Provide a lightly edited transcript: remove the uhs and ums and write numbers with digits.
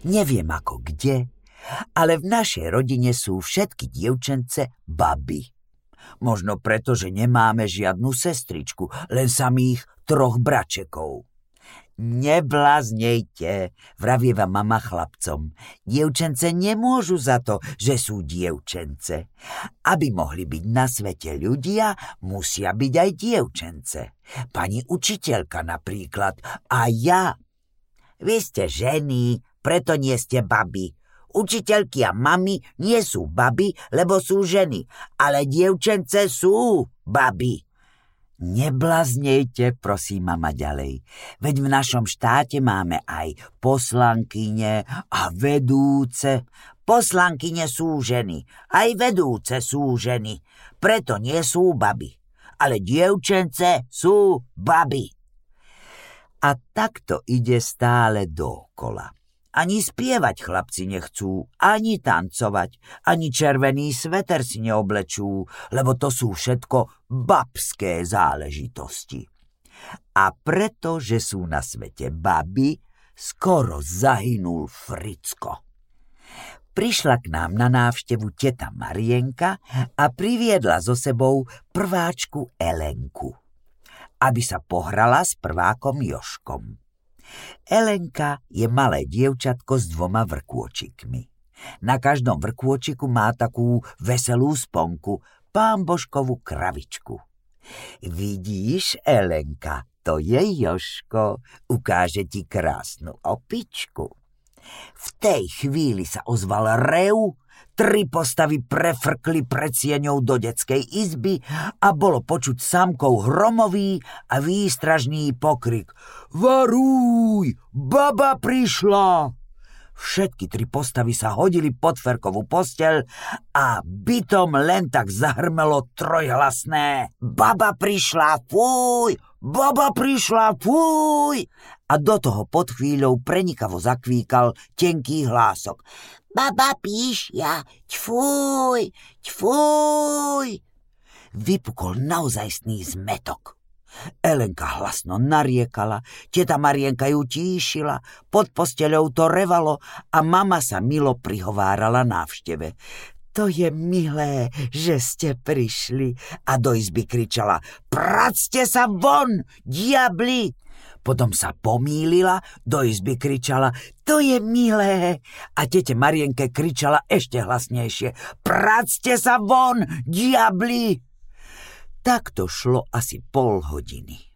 Neviem ako kde, ale v našej rodine sú všetky dievčence baby. Možno preto, že nemáme žiadnu sestričku, len samých 3 bračekov. Nebláznejte, vravieva mama chlapcom. Dievčence nemôžu za to, že sú dievčence. Aby mohli byť na svete ľudia, musia byť aj dievčence. Pani učiteľka napríklad a ja. Vy ste ženy, preto nie ste baby. Učiteľky a mami nie sú baby, lebo sú ženy, ale dievčence sú baby. Nebláznejte, prosím mama ďalej. Veď v našom štáte máme aj poslankyne a vedúce. Poslankyne sú ženy, aj vedúce sú ženy, preto nie sú baby. Ale dievčence sú baby. A takto ide stále dookola. Ani spievať chlapci nechcú, ani tancovať, ani červený sveter si neoblečú, lebo to sú všetko babské záležitosti. A pretože sú na svete baby, skoro zahynul Fricko. Prišla k nám na návštevu teta Marienka a priviedla so sebou prváčku Elenku, aby sa pohrala s prvákom Jožkom. Elenka je malé dievčatko s 2 vrkôčikmi. Na každom vrkôčiku má takú veselú sponku, pán Božkovú kravičku. Vidíš, Elenka, to je Jožko, ukáže ti krásnu opičku. V tej chvíli sa ozval rev, 3 postavy prefrkli pred sieňou do detskej izby a bolo počuť samkov hromový a výstražný pokrik. Varuj, baba prišla! Všetky 3 postavy sa hodili pod Ferkovú posteľ a bytom len tak zahrmelo trojhlasné. Baba prišla, fuj! Baba prišla, fuj! A do toho pod chvíľou prenikavo zakvíkal tenký hlások. Baba píšia, ťfuj, ťfuj. Vypukol naozajstný zmetok. Elenka hlasno nariekala, teta Marienka ju tíšila, pod posteľou to revalo a mama sa milo prihovárala návšteve. To je milé, že ste prišli. A do izby kričala, practe sa von, diabli! Potom sa pomýlila, do izby kričala, to je milé. A tete Marienke kričala ešte hlasnejšie, practe sa von, diabli! Tak to šlo asi pol hodiny.